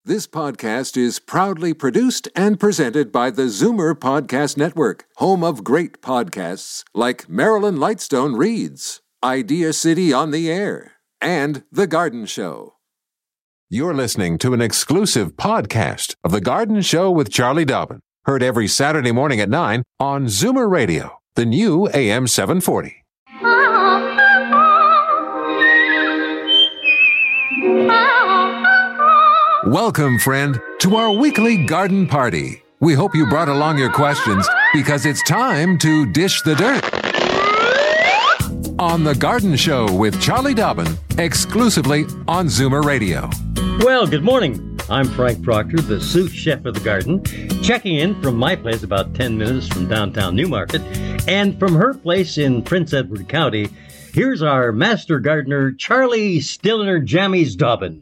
This podcast is proudly produced and presented by the Zoomer Podcast Network, home of great podcasts like Marilyn Lightstone Reads, Idea City on the Air, and The Garden Show. You're listening to an exclusive podcast of The Garden Show with Charlie Dobbin, heard every Saturday morning at 9 on Zoomer Radio, the new AM 740. Welcome, friend, to our weekly garden party. We hope you brought along your questions because it's time to dish the dirt. On The Garden Show with Charlie Dobbin, exclusively on Zoomer Radio. Well, good morning. I'm Frank Proctor, the sous chef of the garden, checking in from my place about 10 minutes from downtown Newmarket. And from her place in Prince Edward County, here's our master gardener, Charlie Stilliner Jammies Dobbin.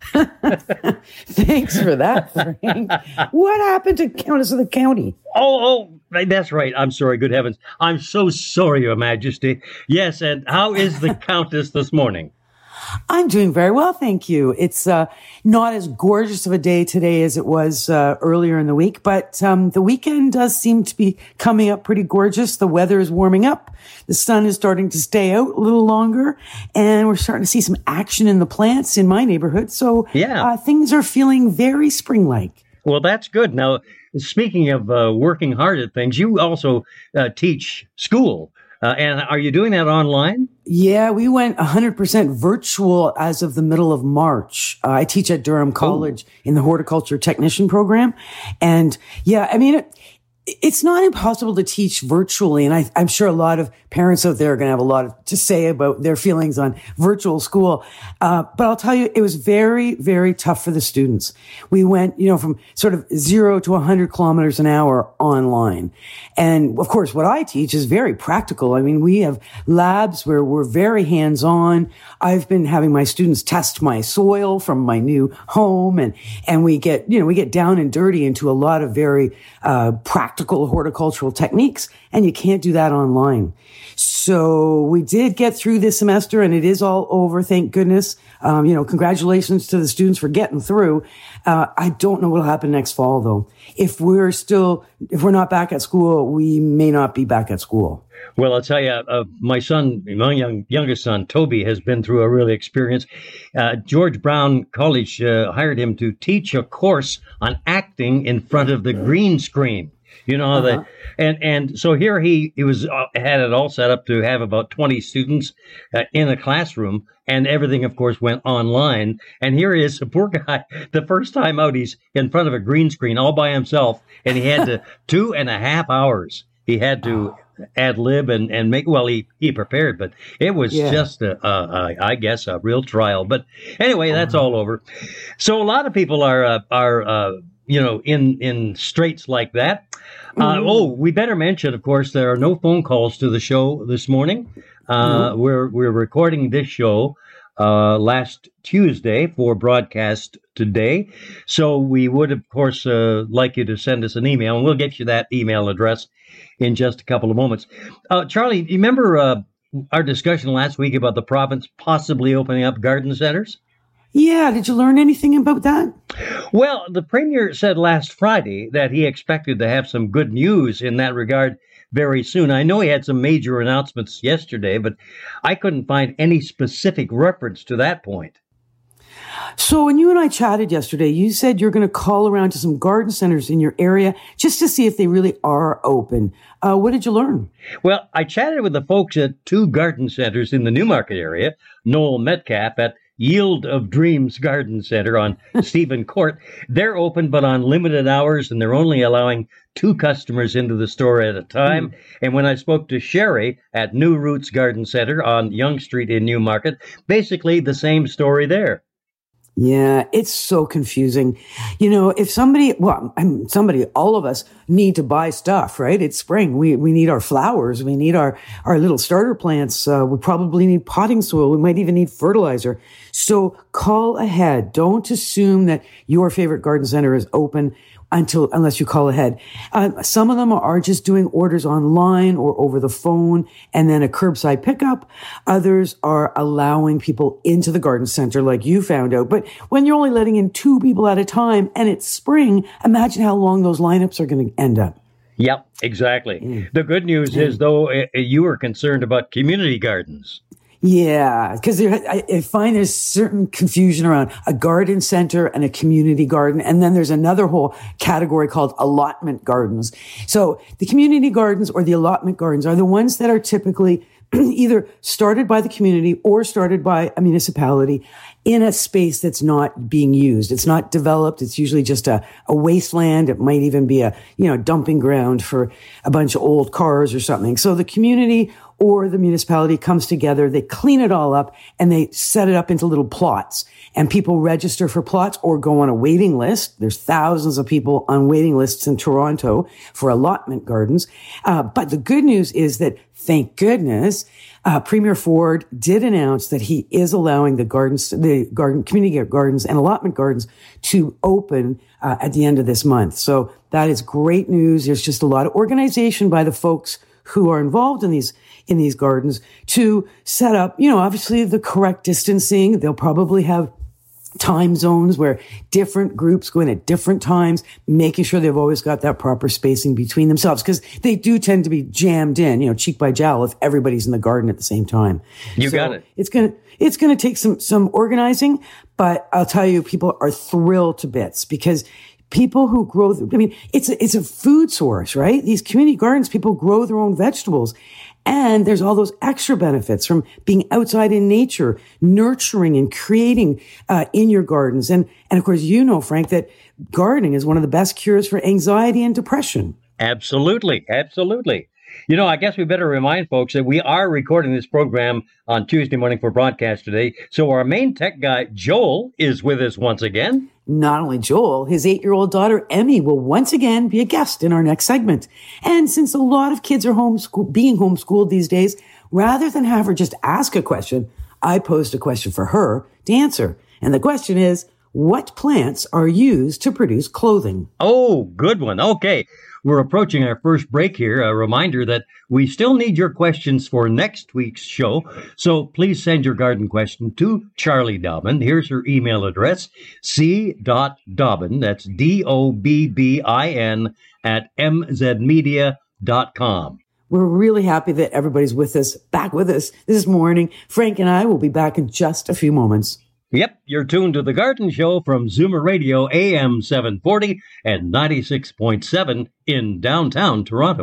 Thanks for that, Frank. What happened to Countess of the County? Oh, that's right. I'm sorry. Good heavens. I'm so sorry, Your Majesty. Yes, and how is the Countess this morning? I'm doing very well, thank you. It's not as gorgeous of a day today as it was earlier in the week, but the weekend does seem to be coming up pretty gorgeous. The weather is warming up. The sun is starting to stay out a little longer, and we're starting to see some action in the plants in my neighborhood. So things are feeling very spring-like. Well, that's good. Now, speaking of working hard at things, you also teach school. And are you doing that online? Yeah, we went 100% virtual as of the middle of March. I teach at Durham College in the horticulture technician program. And yeah, I mean, it's not impossible to teach virtually. And I'm sure a lot of parents out there are going to have a lot to say about their feelings on virtual school. But I'll tell you, it was very, very tough for the students. We went, from sort of 0 to 100 kilometers an hour online. And of course, what I teach is very practical. I mean, we have labs where we're very hands-on. I've been having my students test my soil from my new home, and we get down and dirty into a lot of very practical horticultural techniques, and you can't do that online. So we did get through this semester, and it is all over, thank goodness. Congratulations to the students for getting through. I don't know what'll happen next fall, though. If we're not back at school, we may not be back at school. Well, I'll tell you, my youngest son, Toby, has been through a real experience. George Brown College hired him to teach a course on acting in front of the green screen. And so here he had it all set up to have about 20 students in a classroom, and everything, of course, went online. And here he is, a poor guy, the first time out, he's in front of a green screen all by himself, and he had to 2.5 hours. He had to ad lib and make, he prepared, but it was just I guess a real trial. But anyway, that's all over. So a lot of people are in straits like that. We better mention, of course, there are no phone calls to the show this morning. We're recording this show last Tuesday for broadcast today. So we would, of course, like you to send us an email, and we'll get you that email address in just a couple of moments. Charlie, you remember our discussion last week about the province possibly opening up garden centers? Yeah, did you learn anything about that? Well, the Premier said last Friday that he expected to have some good news in that regard very soon. I know he had some major announcements yesterday, but I couldn't find any specific reference to that point. So when you and I chatted yesterday, you said you're going to call around to some garden centers in your area just to see if they really are open. What did you learn? Well, I chatted with the folks at 2 garden centers in the Newmarket area, Noel Metcalf at Yield of Dreams Garden Center on Stephen Court. They're open, but on limited hours, and they're only allowing 2 customers into the store at a time. And when I spoke to Sherry at New Roots Garden Center on Yonge Street in Newmarket, basically the same story there. Yeah, it's so confusing. If all of us need to buy stuff, right? It's spring. We need our flowers. We need our little starter plants. We probably need potting soil. We might even need fertilizer. So call ahead. Don't assume that your favorite garden center is open unless you call ahead. Some of them are just doing orders online or over the phone and then a curbside pickup. Others are allowing people into the garden center like you found out. But But when you're only letting in 2 people at a time and it's spring, imagine how long those lineups are going to end up. Yep, exactly. The good news is, though, you were concerned about community gardens. Yeah, because I find there's certain confusion around a garden center and a community garden. And then there's another whole category called allotment gardens. So the community gardens or the allotment gardens are the ones that are typically either started by the community or started by a municipality in a space that's not being used. It's not developed. It's usually just a wasteland. It might even be a, dumping ground for a bunch of old cars or something. So the community or the municipality comes together, they clean it all up, and they set it up into little plots. And people register for plots or go on a waiting list. There's thousands of people on waiting lists in Toronto for allotment gardens. But the good news is that, thank goodness, Premier Ford did announce that he is allowing the community gardens and allotment gardens to open at the end of this month. So that is great news. There's just a lot of organization by the folks who are involved in these gardens to set up, obviously the correct distancing. They'll probably have time zones where different groups go in at different times, making sure they've always got that proper spacing between themselves, because they do tend to be jammed in, cheek by jowl if everybody's in the garden at the same time. You got it. It's going to take some organizing, but I'll tell you, people are thrilled to bits because people who grow, it's a food source, right? These community gardens, people grow their own vegetables. And there's all those extra benefits from being outside in nature, nurturing and creating in your gardens. And of course, Frank, that gardening is one of the best cures for anxiety and depression. Absolutely. Absolutely. I guess we better remind folks that we are recording this program on Tuesday morning for broadcast today. So our main tech guy, Joel, is with us once again. Not only Joel, his 8-year-old daughter, Emmy, will once again be a guest in our next segment. And since a lot of kids are being homeschooled these days, rather than have her just ask a question, I posed a question for her to answer. And the question is, what plants are used to produce clothing? Oh, good one. Okay. We're approaching our first break here. A reminder that we still need your questions for next week's show. So please send your garden question to Charlie Dobbin. Here's her email address, c.dobbin, that's DOBBIN @mzmedia.com. We're really happy that everybody's back with us this morning. Frank and I will be back in just a few moments. Yep, you're tuned to The Garden Show from Zoomer Radio AM 740 and 96.7 in downtown Toronto.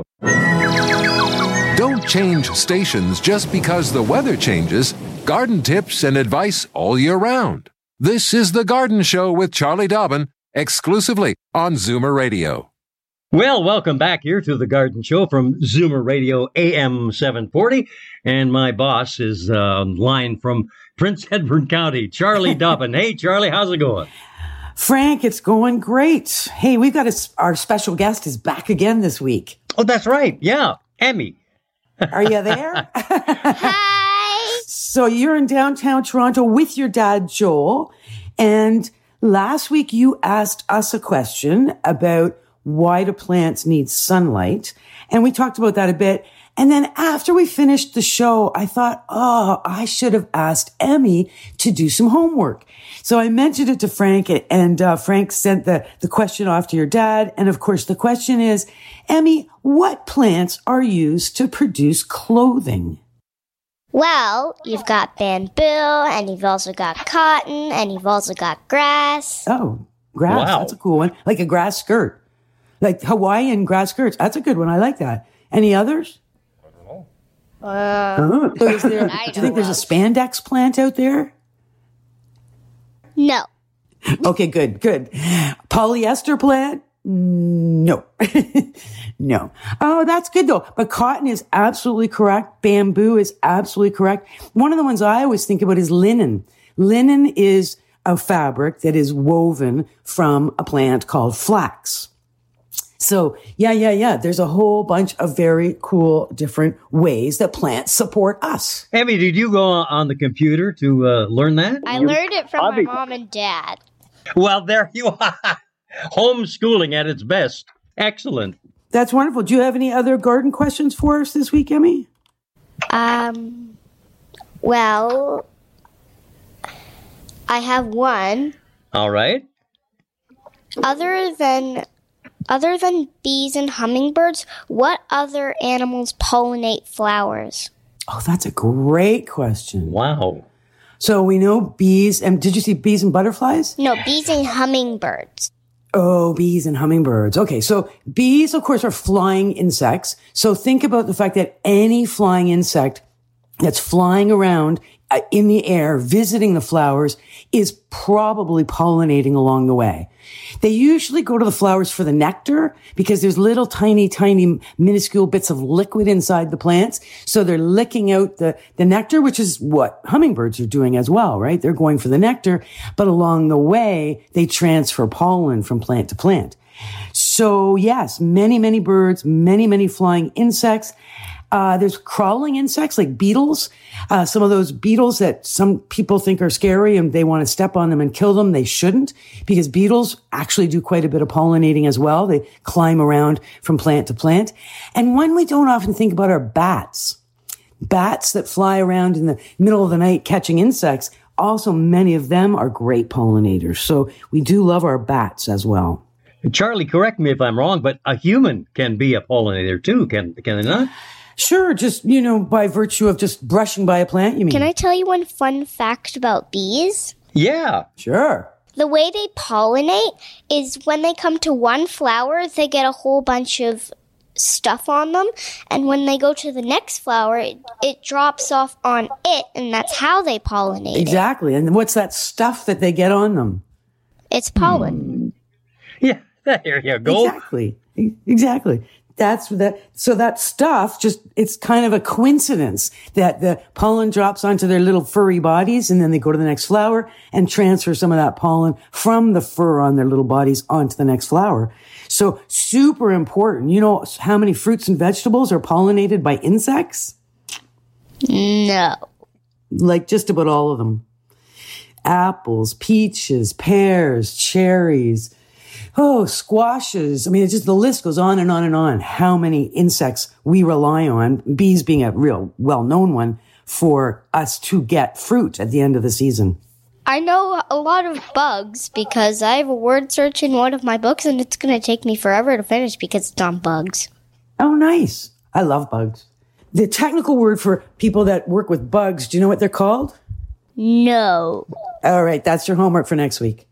Don't change stations just because the weather changes. Garden tips and advice all year round. This is The Garden Show with Charlie Dobbin, exclusively on Zoomer Radio. Well, welcome back here to The Garden Show from Zoomer Radio AM 740. And my boss is online from Prince Edward County, Charlie Dobbin. Hey, Charlie, how's it going? Frank, it's going great. Hey, we've got our special guest is back again this week. Oh, that's right. Yeah, Emmy. Are you there? Hi. So you're in downtown Toronto with your dad, Joel. And last week you asked us a question about why do plants need sunlight? And we talked about that a bit. And then after we finished the show, I thought, I should have asked Emmy to do some homework. So I mentioned it to Frank, and Frank sent the question off to your dad. And of course, the question is, Emmy, what plants are used to produce clothing? Well, you've got bamboo, and you've also got cotton, and you've also got grass. Oh, grass. Wow. That's a cool one. Like a grass skirt. Like Hawaiian grass skirts. That's a good one. I like that. Any others? Do you think there's a spandex plant out there? No. Okay, good. Polyester plant? No. No. Oh, that's good though. But cotton is absolutely correct. Bamboo is absolutely correct. One of the ones I always think about is linen. Linen is a fabric that is woven from a plant called flax. So, yeah. There's a whole bunch of very cool different ways that plants support us. Emmy, did you go on the computer to learn that? I learned it from my mom and dad. Well, there you are. Homeschooling at its best. Excellent. That's wonderful. Do you have any other garden questions for us this week, Emmy? Well, I have one. All right. Other than bees and hummingbirds, what other animals pollinate flowers? Oh, that's a great question. Wow. So we know bees, and did you see bees and butterflies? No, bees and hummingbirds. Oh, bees and hummingbirds. Okay, so bees, of course, are flying insects. So think about the fact that any flying insect that's flying around in the air, visiting the flowers, is probably pollinating along the way. They usually go to the flowers for the nectar because there's little tiny, minuscule bits of liquid inside the plants. So they're licking out the nectar, which is what hummingbirds are doing as well, right? They're going for the nectar, but along the way, they transfer pollen from plant to plant. So yes, many birds, many flying insects. There's crawling insects like beetles. Some of those beetles that some people think are scary and they want to step on them and kill them. They shouldn't, because beetles actually do quite a bit of pollinating as well. They climb around from plant to plant. And one we don't often think about are bats. Bats that fly around in the middle of the night catching insects. Also, many of them are great pollinators. So we do love our bats as well. Charlie, correct me if I'm wrong, but a human can be a pollinator too, can they not? Sure, just, by virtue of just brushing by a plant, you mean? Can I tell you one fun fact about bees? Yeah. Sure. The way they pollinate is when they come to one flower, they get a whole bunch of stuff on them. And when they go to the next flower, it drops off on it, and that's how they pollinate. Exactly. And what's that stuff that they get on them? It's pollen. Yeah, there you go. Exactly. That's that. So that stuff it's kind of a coincidence that the pollen drops onto their little furry bodies, and then they go to the next flower and transfer some of that pollen from the fur on their little bodies onto the next flower. So super important. You know how many fruits and vegetables are pollinated by insects? No. Like just about all of them. Apples, peaches, pears, cherries. Oh, squashes. I mean, the list goes on and on and on. How many insects we rely on, bees being a real well-known one, for us to get fruit at the end of the season. I know a lot of bugs because I have a word search in one of my books, and it's going to take me forever to finish because it's on bugs. Oh, nice. I love bugs. The technical word for people that work with bugs, do you know what they're called? No. All right, that's your homework for next week.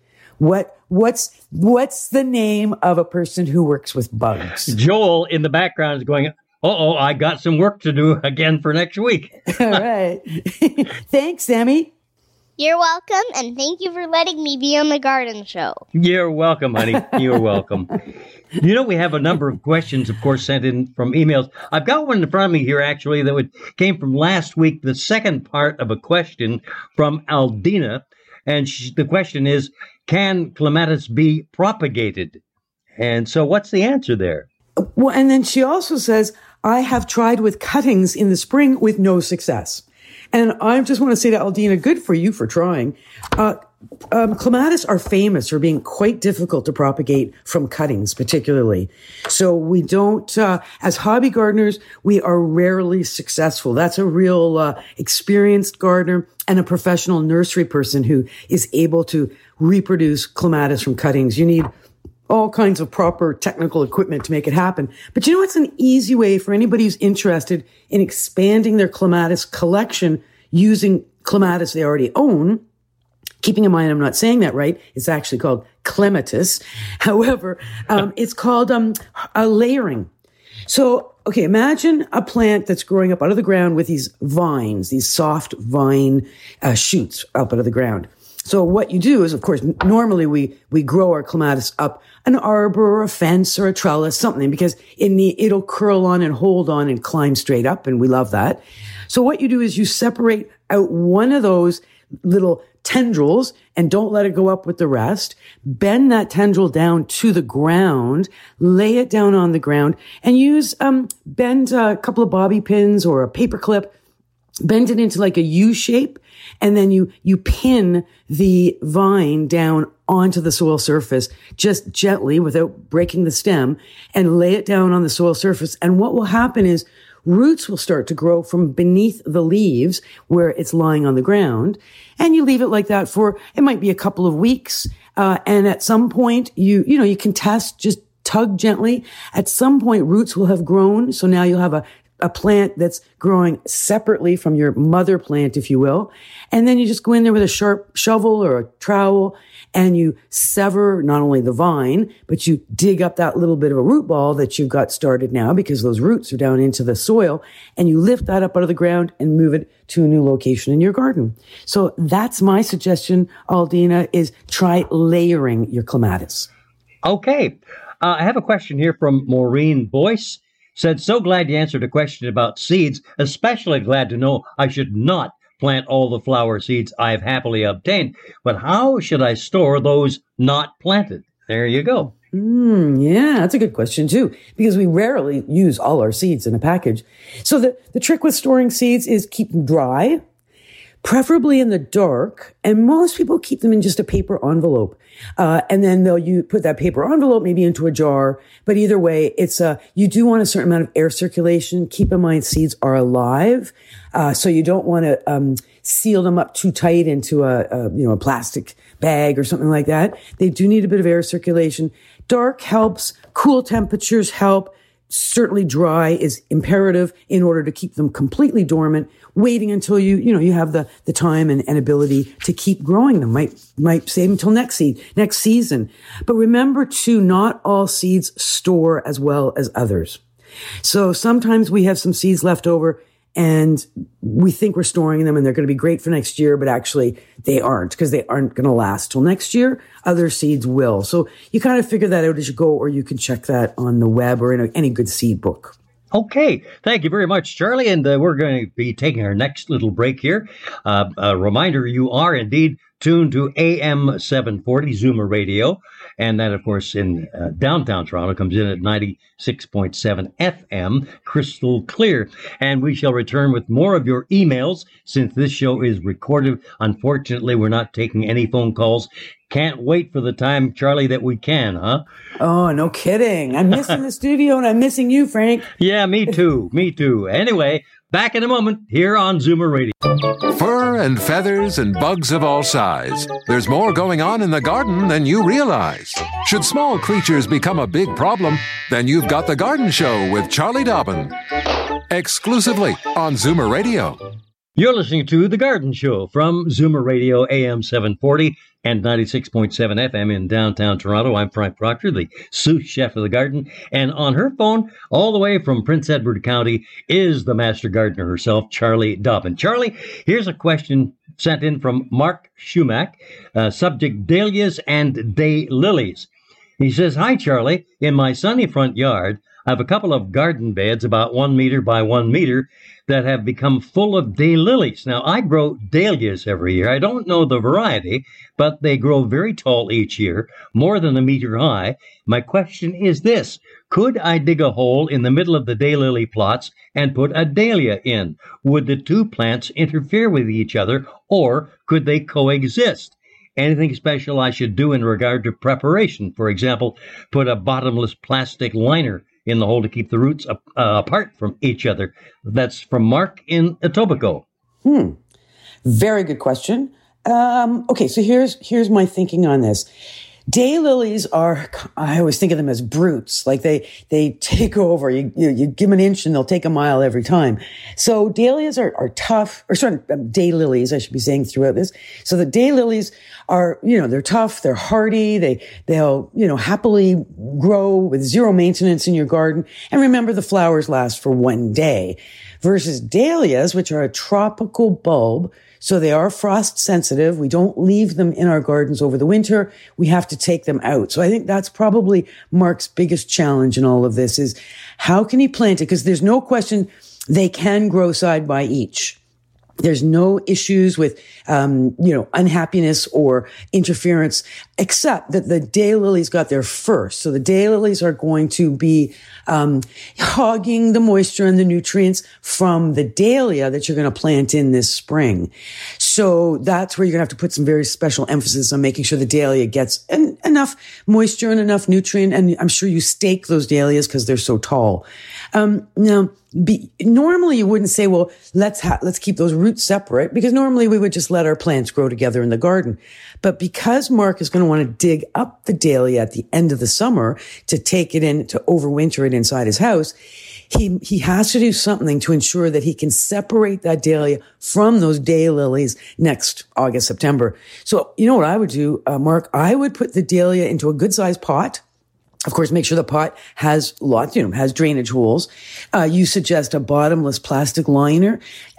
What's the name of a person who works with bugs? Joel in the background is going, uh-oh, I got some work to do again for next week. All right. Thanks, Sammy. You're welcome, and thank you for letting me be on the garden show. You're welcome, honey. You're welcome. We have a number of questions, of course, sent in from emails. I've got one in front of me here, actually, that came from last week, the second part of a question from Aldina. And the question is, can clematis be propagated? And so what's the answer there? Well, and then she also says, I have tried with cuttings in the spring with no success. And I just want to say to Aldina, good for you for trying. Clematis are famous for being quite difficult to propagate from cuttings, particularly. So we don't, as hobby gardeners, we are rarely successful. That's a real experienced gardener and a professional nursery person who is able to reproduce clematis from cuttings. You need all kinds of proper technical equipment to make it happen. But it's an easy way for anybody who's interested in expanding their clematis collection using clematis they already own. Keeping in mind, I'm not saying that right. It's actually called clematis. However, it's called a layering. So, okay, imagine a plant that's growing up out of the ground with these vines, these soft vine shoots up out of the ground. So what you do is, of course, normally we grow our clematis up an arbor or a fence or a trellis, something, because it'll curl on and hold on and climb straight up, and we love that. So what you do is you separate out one of those little tendrils and don't let it go up with the rest. Bend that tendril down to the ground, lay it down on the ground, and bend a couple of bobby pins or a paper clip, bend it into like a U shape, and then you pin the vine down onto the soil surface just gently without breaking the stem, and lay it down on the soil surface. And what will happen is roots will start to grow from beneath the leaves where it's lying on the ground. And you leave it like that for, it might be a couple of weeks. And at some point you can test, just tug gently. At some point roots will have grown. So now you'll have a plant that's growing separately from your mother plant, if you will. And then you just go in there with a sharp shovel or a trowel and you sever not only the vine, but you dig up that little bit of a root ball that you've got started now because those roots are down into the soil, and you lift that up out of the ground and move it to a new location in your garden. So that's my suggestion, Aldina, is try layering your clematis. Okay. I have a question here from Maureen Boyce. Said, so glad you answered a question about seeds, especially glad to know I should not plant all the flower seeds I've happily obtained. But how should I store those not planted? There you go. Yeah, that's a good question too, because we rarely use all our seeds in a package. So the trick with storing seeds is keep them dry, preferably in the dark, and most people keep them in just a paper envelope. And then you put that paper envelope maybe into a jar. But either way, you do want a certain amount of air circulation. Keep in mind, seeds are alive. So you don't want to, seal them up too tight into a plastic bag or something like that. They do need a bit of air circulation. Dark helps. Cool temperatures help. Certainly dry is imperative in order to keep them completely dormant. Waiting until you have the time and ability to keep growing them might save until next season. But remember too, not all seeds store as well as others. So sometimes we have some seeds left over and we think we're storing them and they're going to be great for next year, but actually they aren't, because they aren't going to last till next year. Other seeds will. So you kind of figure that out as you go, or you can check that on the web or in any good seed book. Okay. Thank you very much, Charlie. And we're going to be taking our next little break here. A reminder, you are indeed tuned to AM 740 Zoomer Radio. And that, of course, in downtown Toronto comes in at 96.7 FM, crystal clear. And we shall return with more of your emails since this show is recorded. Unfortunately, we're not taking any phone calls. Can't wait for the time, Charlie, that we can, huh? Oh, no kidding. I'm missing the studio and I'm missing you, Frank. Yeah, me too. Me too. Anyway, back in a moment here on Zoomer Radio. Fur and feathers and bugs of all size. There's more going on in the garden than you realize. Should small creatures become a big problem, then you've got The Garden Show with Charlie Dobbin. Exclusively on Zoomer Radio. You're listening to The Garden Show from Zoomer Radio AM 740 and 96.7 FM in downtown Toronto. I'm Frank Proctor, the sous chef of the garden. And on her phone, all the way from Prince Edward County, is the master gardener herself, Charlie Dobbin. Charlie, here's a question sent in from Mark Schumack, subject dahlias and daylilies. He says, hi, Charlie. In my sunny front yard, I have a couple of garden beds about 1 meter by 1 meter that have become full of daylilies. Now, I grow dahlias every year. I don't know the variety, but they grow very tall each year, more than 1 meter high. My question is this: could I dig a hole in the middle of the daylily plots and put a dahlia in? Would the two plants interfere with each other, or could they coexist? Anything special I should do in regard to preparation? For example, put a bottomless plastic liner in the hole to keep the roots apart from each other. That's from Mark in Etobicoke. Very good question. Okay, so here's my thinking on this. Daylilies are, I always think of them as brutes. Like they take over. You give them an inch and they'll take a mile every time. So dahlias are tough, or sorry, daylilies, I should be saying throughout this. So the daylilies are, they're tough, they're hardy, they'll happily grow with zero maintenance in your garden. And remember, the flowers last for 1 day versus dahlias, which are a tropical bulb. So they are frost sensitive. We don't leave them in our gardens over the winter. We have to take them out. So I think that's probably Mark's biggest challenge in all of this, is how can he plant it? Because there's no question they can grow side by each. There's no issues with, unhappiness or interference, except that the daylilies got there first. So the daylilies are going to be hogging the moisture and the nutrients from the dahlia that you're going to plant in this spring. So that's where you're going to have to put some very special emphasis on making sure the dahlia gets enough moisture and enough nutrient. And I'm sure you stake those dahlias because they're so tall. Now, normally you wouldn't say, well, let's keep those roots separate, because normally we would just let our plants grow together in the garden. But because Mark is going to want to dig up the dahlia at the end of the summer to take it in, to overwinter it inside his house, he has to do something to ensure that he can separate that dahlia from those daylilies next August, September. So you know what I would do, Mark? I would put the dahlia into a good sized pot. Of course, make sure the pot has has drainage holes. You suggest a bottomless plastic liner.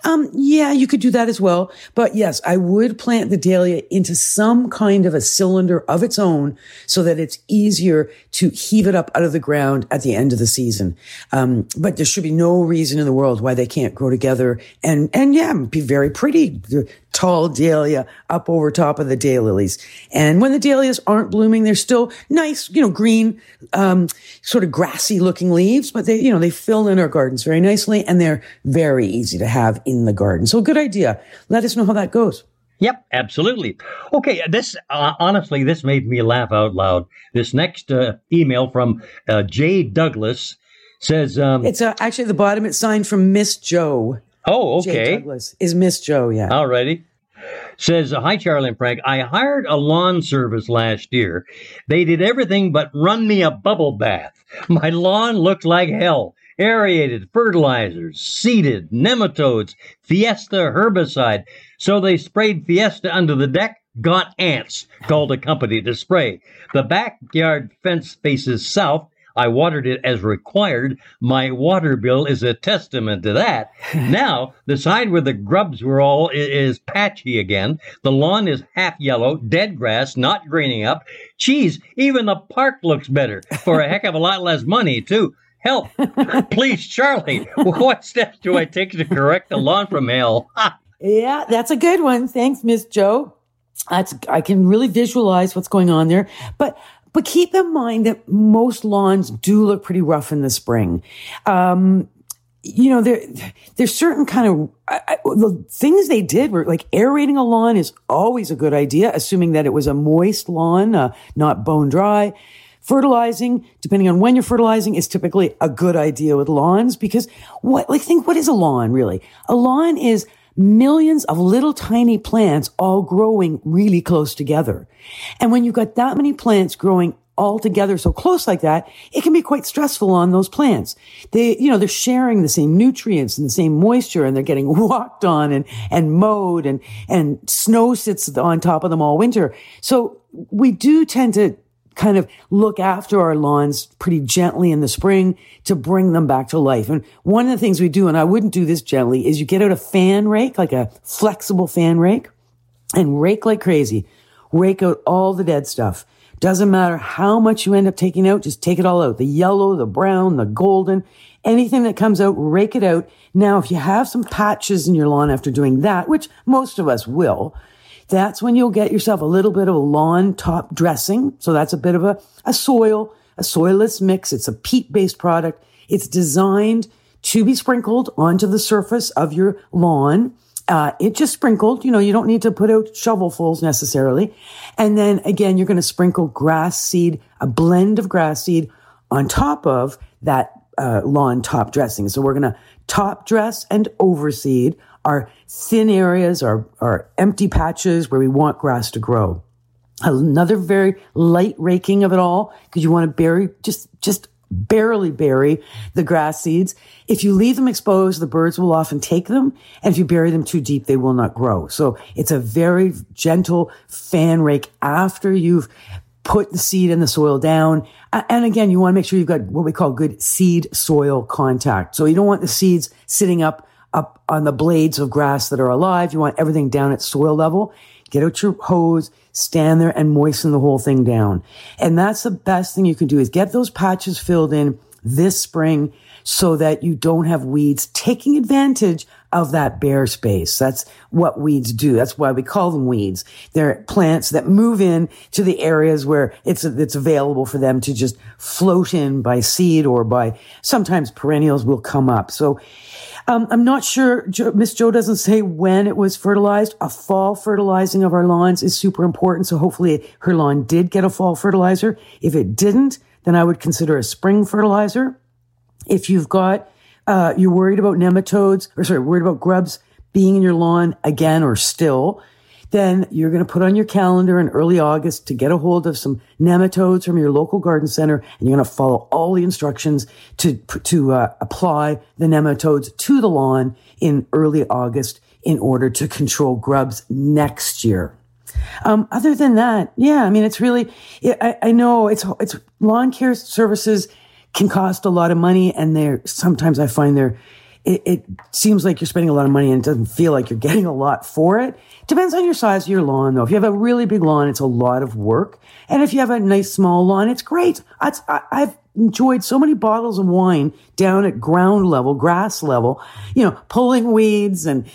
Yeah, you could do that as well. But yes, I would plant the dahlia into some kind of a cylinder of its own so that it's easier to heave it up out of the ground at the end of the season. But there should be no reason in the world why they can't grow together and be very pretty. The tall dahlia up over top of the daylilies. And when the dahlias aren't blooming, they're still nice, green, sort of grassy looking leaves, but they fill in our gardens very nicely, and they're very easy to have in the garden. So good idea. Let us know how that goes. Yep, absolutely. Okay, this honestly, this made me laugh out loud. This next email from Jay Douglas says... it's actually at the bottom, it's signed from Miss Joe. Oh, okay. Jay Douglas is Miss Joe, yeah. All righty. Says, hi, Charlie and Frank. I hired a lawn service last year. They did everything but run me a bubble bath. My lawn looked like hell. Aerated, fertilizers, seeded, nematodes, Fiesta herbicide. So they sprayed Fiesta under the deck, got ants, called a company to spray. The backyard fence faces south. I watered it as required. My water bill is a testament to that. Now, the side where the grubs were all is patchy again. The lawn is half yellow, dead grass, not greening up. Geez, even the park looks better for a heck of a lot less money, too. Help. Please, Charlie, what steps do I take to correct the lawn from hell? Yeah, that's a good one. Thanks, Miss Joe. I can really visualize what's going on there. But keep in mind that most lawns do look pretty rough in the spring. There's certain kind of the things they did were like aerating a lawn is always a good idea, assuming that it was a moist lawn, not bone dry. Fertilizing, depending on when you're fertilizing, is typically a good idea with lawns because what is a lawn really? A lawn is millions of little tiny plants all growing really close together. And when you've got that many plants growing all together so close like that, it can be quite stressful on those plants. They're sharing the same nutrients and the same moisture, and they're getting walked on and mowed and snow sits on top of them all winter. So we do tend to kind of look after our lawns pretty gently in the spring to bring them back to life. And one of the things we do, and I wouldn't do this gently, is you get out a fan rake, like a flexible fan rake, and rake like crazy. Rake out all the dead stuff. Doesn't matter how much you end up taking out, just take it all out. The yellow, the brown, the golden, anything that comes out, rake it out. Now, if you have some patches in your lawn after doing that, which most of us will, that's when you'll get yourself a little bit of a lawn top dressing. So that's a bit of a soilless mix. It's a peat-based product. It's designed to be sprinkled onto the surface of your lawn. It just sprinkled, you don't need to put out shovelfuls necessarily. And then again, you're going to sprinkle grass seed, a blend of grass seed on top of that lawn top dressing. So we're going to top dress and overseed our thin areas, our empty patches where we want grass to grow. Another very light raking of it all, because you want to bury, just barely bury the grass seeds. If you leave them exposed, the birds will often take them. And if you bury them too deep, they will not grow. So it's a very gentle fan rake after you've put the seed in the soil down. And again, you want to make sure you've got what we call good seed soil contact. So you don't want the seeds sitting up on the blades of grass that are alive. You want everything down at soil level. Get out your hose, stand there and moisten the whole thing down. And that's the best thing you can do is get those patches filled in this spring so that you don't have weeds taking advantage of that bare space. That's what weeds do. That's why we call them weeds. They're plants that move in to the areas where it's available for them to just float in by seed or by sometimes perennials will come up. So I'm not sure. Miss Jo doesn't say when it was fertilized. A fall fertilizing of our lawns is super important. So hopefully her lawn did get a fall fertilizer. If it didn't, then I would consider a spring fertilizer. If you've got, you're worried about worried about grubs being in your lawn again or still, then you're going to put on your calendar in early August to get a hold of some nematodes from your local garden center, and you're going to follow all the instructions to apply the nematodes to the lawn in early August in order to control grubs next year. Other than that, yeah, I mean, it's really, I know it's lawn care services can cost a lot of money, and sometimes I find it seems like you're spending a lot of money and it doesn't feel like you're getting a lot for it. Depends on your size of your lawn, though. If you have a really big lawn, it's a lot of work. And if you have a nice small lawn, it's great. I've enjoyed so many bottles of wine down at ground level, grass level, pulling weeds and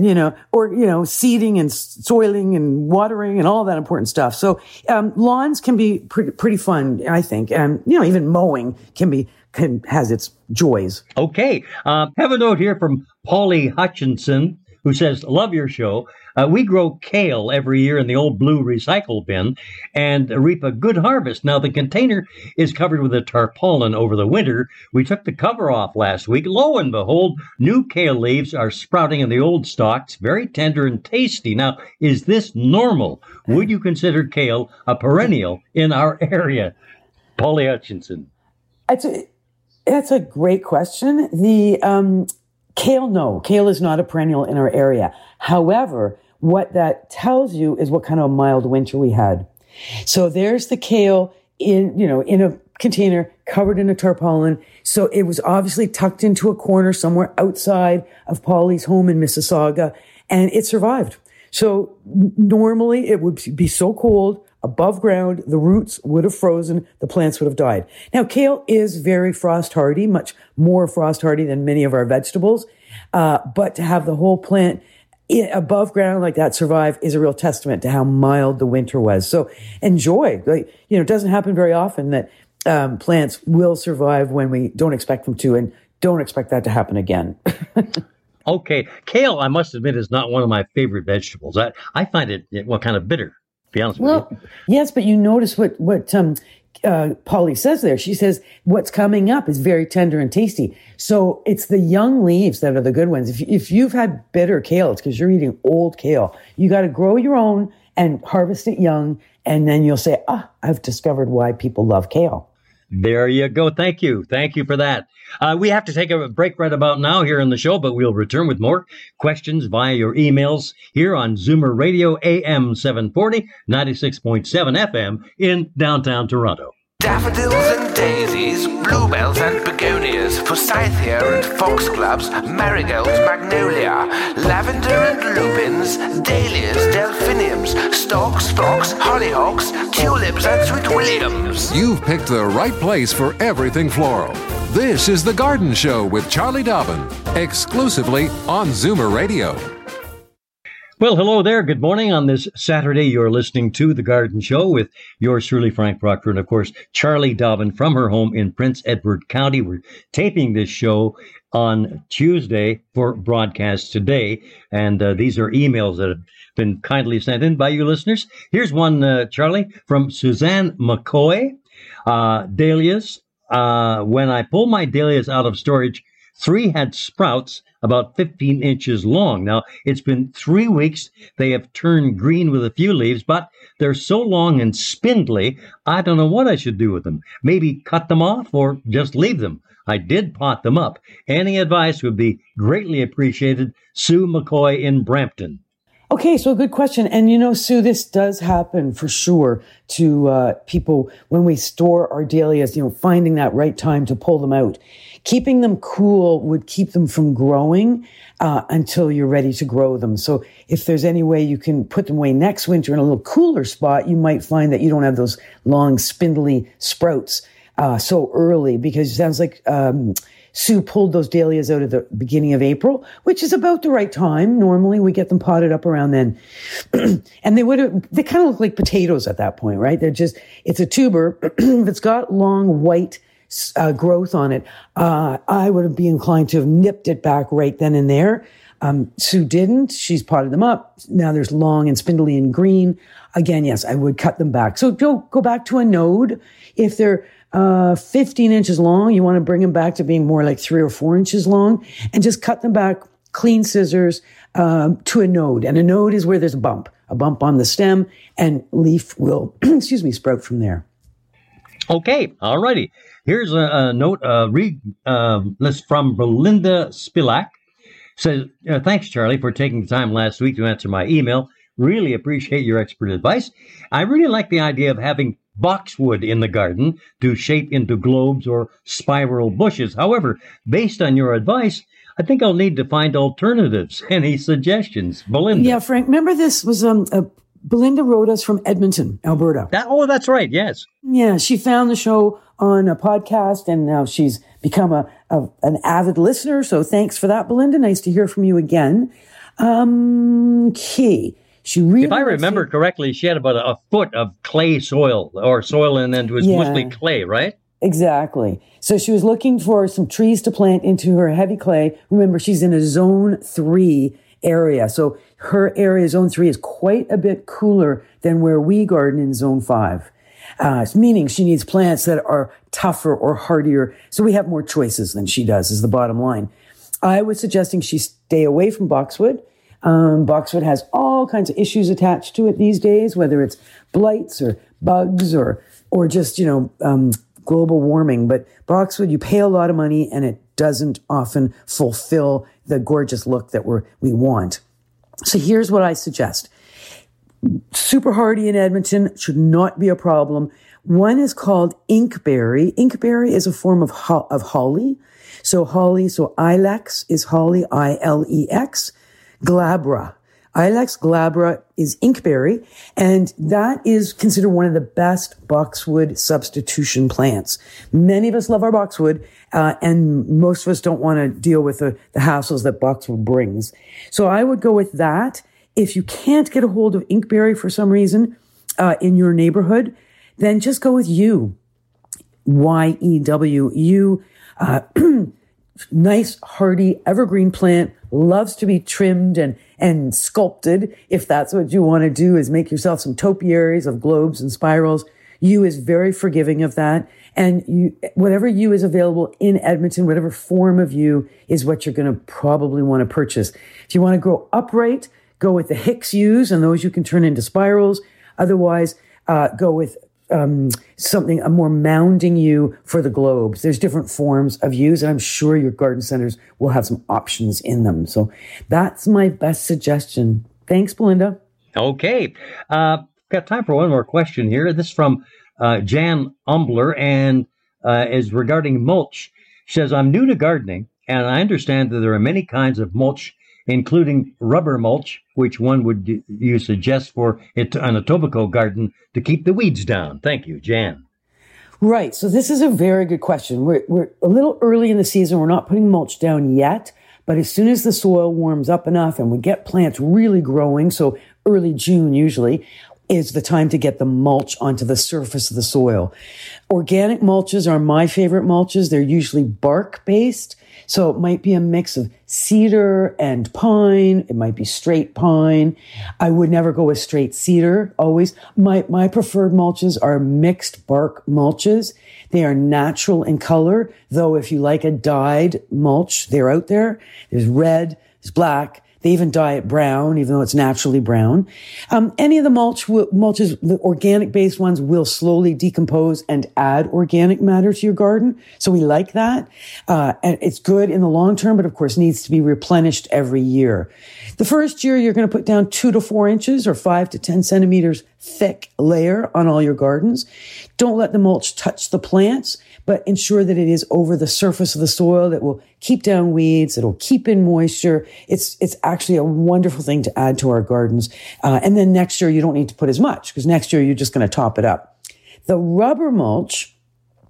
seeding and soiling and watering and all that important stuff. So, lawns can be pretty fun, I think. And, even mowing has its joys. Okay. Have a note here from Polly Hutchinson, who says, love your show. We grow kale every year in the old blue recycle bin and reap a good harvest. Now, the container is covered with a tarpaulin over the winter. We took the cover off last week. Lo and behold, new kale leaves are sprouting in the old stalks, very tender and tasty. Now, is this normal? Would you consider kale a perennial in our area? Polly Hutchinson. That's a great question. The kale, no. Kale is not a perennial in our area. However, what that tells you is what kind of a mild winter we had. So there's the kale in a container covered in a tarpaulin. So it was obviously tucked into a corner somewhere outside of Polly's home in Mississauga, and it survived. So normally it would be so cold above ground, the roots would have frozen, the plants would have died. Now, kale is very frost hardy, much more frost hardy than many of our vegetables. But to have the whole plant above ground like that survive is a real testament to how mild the winter was. So enjoy. It doesn't happen very often that plants will survive when we don't expect them to, and don't expect that to happen again. Okay. Kale, I must admit, is not one of my favorite vegetables. I find it, kind of bitter, to be honest with you. Yes, but you notice what Polly says there. She says what's coming up is very tender and tasty. So it's the young leaves that are the good ones. If you've had bitter kale, it's because you're eating old kale. You got to grow your own and harvest it young, and then you'll say, I've discovered why people love kale. There you go. Thank you. Thank you for that. We have to take a break right about now here in the show, but we'll return with more questions via your emails here on Zoomer Radio AM 740, 96.7 FM in downtown Toronto. Daffodils and daisies, bluebells and begonias, forsythia and foxgloves, marigolds, magnolia, lavender and lupins, dahlias, delphiniums, stalks, phlox, hollyhocks, tulips and sweet williams. You've picked the right place for everything floral. This is The Garden Show with Charlie Dobbin, exclusively on Zoomer Radio. Well, hello there. Good morning. On this Saturday, you're listening to The Garden Show with yours truly, Frank Proctor, and of course, Charlie Dobbin from her home in Prince Edward County. We're taping this show on Tuesday for broadcast today, and these are emails that have been kindly sent in by you listeners. Here's one, Charlie, from Suzanne McCoy. Dahlias. When I pull my dahlias out of storage, 3 had sprouts about 15 inches long. Now, it's been 3 weeks. They have turned green with a few leaves, but they're so long and spindly, I don't know what I should do with them. Maybe cut them off or just leave them. I did pot them up. Any advice would be greatly appreciated. Sue McCoy in Brampton. Okay, so good question. And Sue, this does happen for sure to people when we store our dahlias, finding that right time to pull them out. Keeping them cool would keep them from growing until you're ready to grow them. So if there's any way you can put them away next winter in a little cooler spot, you might find that you don't have those long, spindly sprouts so early, because it sounds like Sue pulled those dahlias out at the beginning of April, which is about the right time. Normally we get them potted up around then. And they kind of look like potatoes at that point, right? It's a tuber. If it's got long white growth on it, I would be inclined to have nipped it back right then and there. Sue didn't. She's potted them up. Now there's long and spindly and green. Again, yes, I would cut them back. So go back to a node. If they're 15 inches long, you want to bring them back to being more like 3 or 4 inches long, and just cut them back, clean scissors, to a node. And a node is where there's a bump on the stem, and leaf will, sprout from there. Okay, all righty. Here's a note, list from Belinda Spilak. Says, thanks, Charlie, for taking the time last week to answer my email. Really appreciate your expert advice. I really like the idea of having boxwood in the garden to shape into globes or spiral bushes. However, based on your advice, I think I'll need to find alternatives. Any suggestions? Belinda? Yeah, Frank, remember this was Belinda wrote us from Edmonton, Alberta. That's right, yes. Yeah, she found the show on a podcast, and now she's become an avid listener. So thanks for that, Belinda. Nice to hear from you again. Okay. If I remember correctly, she had about a foot of clay soil, or soil, and then it was mostly clay, right? Exactly. So she was looking for some trees to plant into her heavy clay. Remember, she's in a zone 3 area. So her area, zone 3, is quite a bit cooler than where we garden in zone 5. Meaning she needs plants that are tougher or hardier. So we have more choices than she does, is the bottom line. I was suggesting she stay away from boxwood. Boxwood has all kinds of issues attached to it these days, whether it's blights or bugs or just, global warming. But boxwood, you pay a lot of money and it doesn't often fulfill the gorgeous look that we want. So here's what I suggest. Super hardy in Edmonton should not be a problem. One is called inkberry. Inkberry is a form of holly. So ilex is holly, I-L-E-X. Glabra. Ilex glabra is inkberry, and that is considered one of the best boxwood substitution plants. Many of us love our boxwood, and most of us don't want to deal with the hassles that boxwood brings. So I would go with that. If you can't get a hold of inkberry for some reason in your neighborhood, then just go with yew. Y-E-W. Yew. Nice, hardy, evergreen plant, loves to be trimmed and sculpted. If that's what you want to do, is make yourself some topiaries of globes and spirals. Yew is very forgiving of that. And whatever yew is available in Edmonton, whatever form of yew, is what you're going to probably want to purchase. If you want to grow upright, go with the Hicks yews, and those you can turn into spirals. Otherwise, go with a more mounding yew for the globes. There's different forms of yews, and I'm sure your garden centers will have some options in them. So that's my best suggestion. Thanks, Belinda. Okay. Got time for one more question here. This is from Jan Umbler, and is regarding mulch. She says, I'm new to gardening, and I understand that there are many kinds of mulch, including rubber mulch, which one would you suggest for it on a Etobicoke garden to keep the weeds down? Thank you, Jan. Right. So this is a very good question. We're a little early in the season. We're not putting mulch down yet, but as soon as the soil warms up enough and we get plants really growing, so early June usually, is the time to get the mulch onto the surface of the soil. Organic mulches are my favorite mulches. They're usually bark-based. So it might be a mix of cedar and pine. It might be straight pine. I would never go with straight cedar, always. My preferred mulches are mixed bark mulches. They are natural in color, though if you like a dyed mulch, they're out there. There's red, there's black. They even dye it brown, even though it's naturally brown. Any of the mulches, the organic-based ones, will slowly decompose and add organic matter to your garden. So we like that. And it's good in the long term, but of course needs to be replenished every year. The first year, you're going to put down 2 to 4 inches or 5 to 10 centimeters thick layer on all your gardens. Don't let the mulch touch the plants, but ensure that it is over the surface of the soil. That will keep down weeds. It'll keep in moisture. It's actually a wonderful thing to add to our gardens. And then next year, you don't need to put as much because next year you're just going to top it up. The rubber mulch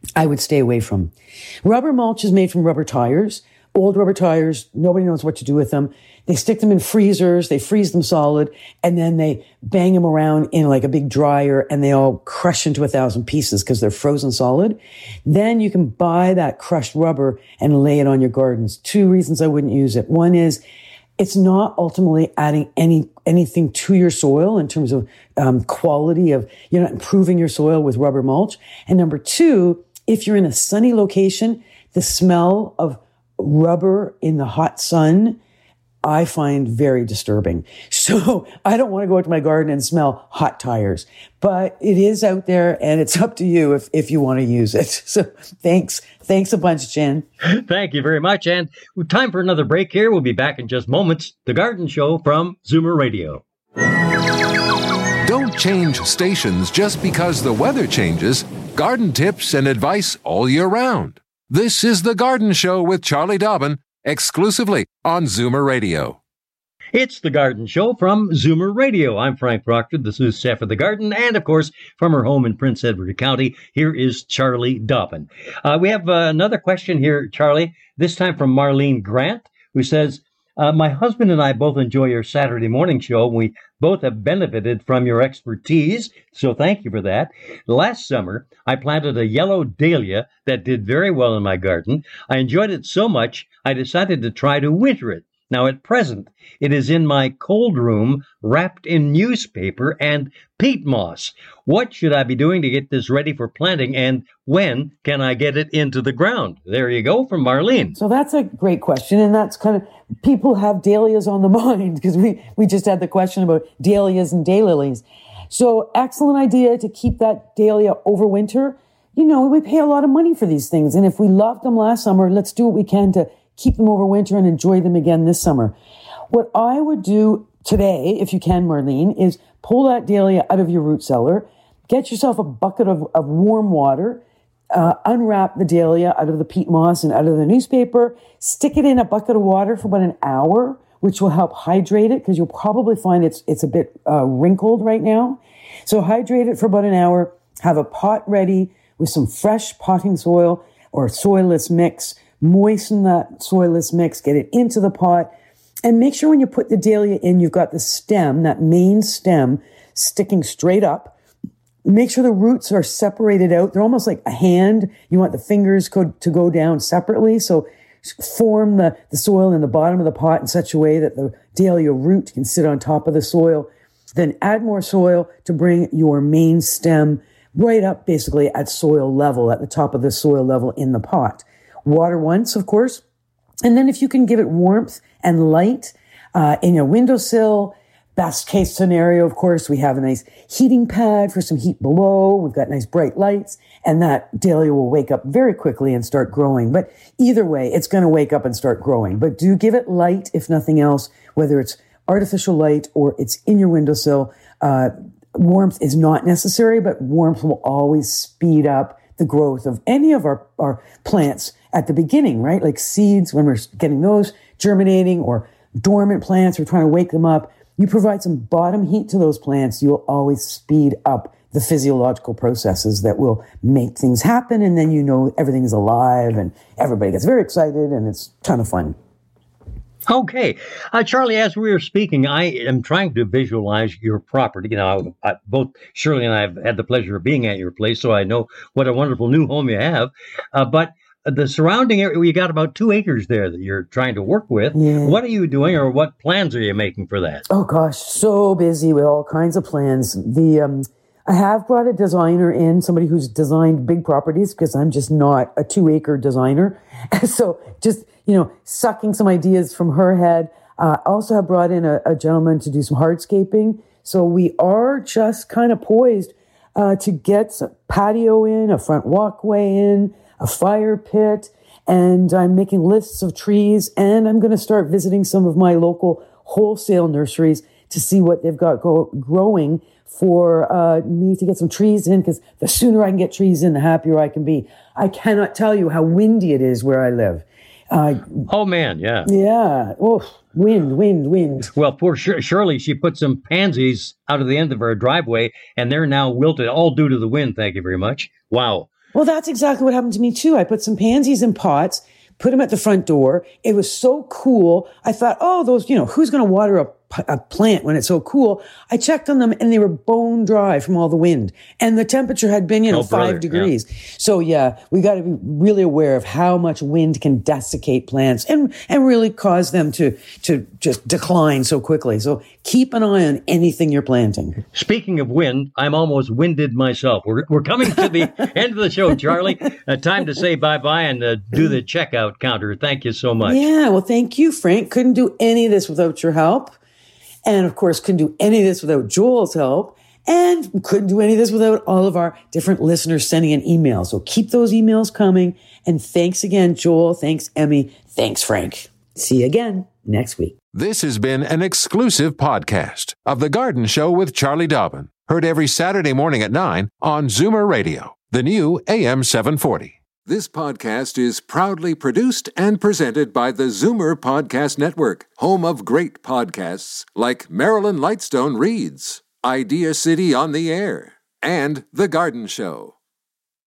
I would stay away from. Rubber mulch is made from rubber tires. Old rubber tires, nobody knows what to do with them. They stick them in freezers, they freeze them solid, and then they bang them around in like a big dryer, and they all crush into 1,000 pieces because they're frozen solid. Then you can buy that crushed rubber and lay it on your gardens. 2 reasons I wouldn't use it. One is it's not ultimately adding anything to your soil in terms of quality of, you're not improving your soil with rubber mulch. And number 2, if you're in a sunny location, the smell of rubber in the hot sun, I find very disturbing. So I don't want to go out to my garden and smell hot tires, but it is out there and it's up to you if you want to use it. So thanks a bunch, Jen. Thank you very much. And time for another break here. We'll be back in just moments. The Garden Show from Zoomer Radio. Don't change stations just because the weather changes. Garden tips and advice all year round. This is The Garden Show with Charlie Dobbin, exclusively on Zoomer Radio. It's The Garden Show from Zoomer Radio. I'm Frank Proctor, the sous chef of the garden, and of course, from her home in Prince Edward County, here is Charlie Dobbin. We have another question here, Charlie, this time from Marlene Grant, who says, my husband and I both enjoy your Saturday morning show. We both have benefited from your expertise, so thank you for that. Last summer, I planted a yellow dahlia that did very well in my garden. I enjoyed it so much, I decided to try to winter it. Now, at present, it is in my cold room, wrapped in newspaper and peat moss. What should I be doing to get this ready for planting, and when can I get it into the ground? There you go, from Marlene. So that's a great question, and that's kind of, people have dahlias on the mind, because we just had the question about dahlias and daylilies. So excellent idea to keep that dahlia over winter. You know, we pay a lot of money for these things, and if we loved them last summer, let's do what we can to keep them over winter and enjoy them again this summer. What I would do today, if you can, Marlene, is pull that dahlia out of your root cellar, get yourself a bucket of warm water, unwrap the dahlia out of the peat moss and out of the newspaper, stick it in a bucket of water for about an hour, which will help hydrate it, because you'll probably find it's a bit wrinkled right now. So hydrate it for about an hour, have a pot ready with some fresh potting soil or soilless mix, moisten that soilless mix, get it into the pot, and make sure when you put the dahlia in, you've got the stem, that main stem, sticking straight up. Make sure the roots are separated out. They're almost like a hand. You want the fingers to go down separately. So form the soil in the bottom of the pot in such a way that the dahlia root can sit on top of the soil. Then add more soil to bring your main stem right up basically at soil level, at the top of the soil level in the pot. Water once, of course. And then if you can give it warmth and light in your windowsill, best case scenario, of course, we have a nice heating pad for some heat below. We've got nice bright lights, and that dahlia will wake up very quickly and start growing. But either way, it's going to wake up and start growing. But do give it light, if nothing else, whether it's artificial light or it's in your windowsill. Warmth is not necessary, but warmth will always speed up the growth of any of our plants at the beginning, right? Like seeds, when we're getting those germinating, or dormant plants, we're trying to wake them up. You provide some bottom heat to those plants, you'll always speed up the physiological processes that will make things happen. And then you know everything's alive and everybody gets very excited and it's a ton of fun. Okay. Charlie, as we were speaking, I am trying to visualize your property. You know, both Shirley and I have had the pleasure of being at your place, so I know what a wonderful new home you have. But the surrounding area, you got about 2 acres there that you're trying to work with. Yeah. What are you doing, or what plans are you making for that? Oh, gosh, so busy with all kinds of plans. I have brought a designer in, somebody who's designed big properties, because I'm just not a 2-acre designer. So just, sucking some ideas from her head. I also have brought in a gentleman to do some hardscaping. So we are just kind of poised to get a patio in, a front walkway in, a fire pit, and I'm making lists of trees, and I'm going to start visiting some of my local wholesale nurseries to see what they've got growing for me to get some trees in, because the sooner I can get trees in, the happier I can be. I cannot tell you how windy it is where I live. Oh, man, yeah. Yeah. Oh, wind. Well, poor Shirley, she put some pansies out of the end of her driveway, and they're now wilted, all due to the wind. Thank you very much. Wow. Well, that's exactly what happened to me too. I put some pansies in pots, put them at the front door. It was so cool. I thought, oh, those, who's going to water a plant when it's so cool? I checked on them and they were bone dry from all the wind. And the temperature had been, 5 degrees. Yeah. So we got to be really aware of how much wind can desiccate plants and really cause them to just decline so quickly. So keep an eye on anything you're planting. Speaking of wind, I'm almost winded myself. We're coming to the end of the show, Charlie. Time to say bye-bye and do the checkout counter. Thank you so much. Yeah, well, thank you, Frank. Couldn't do any of this without your help. And of course, couldn't do any of this without Joel's help. And couldn't do any of this without all of our different listeners sending in emails. So keep those emails coming. And thanks again, Joel. Thanks, Emmy. Thanks, Frank. See you again next week. This has been an exclusive podcast of The Garden Show with Charlie Dobbin. Heard every Saturday morning at 9 on Zoomer Radio, the new AM 740. This podcast is proudly produced and presented by the Zoomer Podcast Network, home of great podcasts like Marilyn Lightstone Reads, Idea City on the Air, and The Garden Show.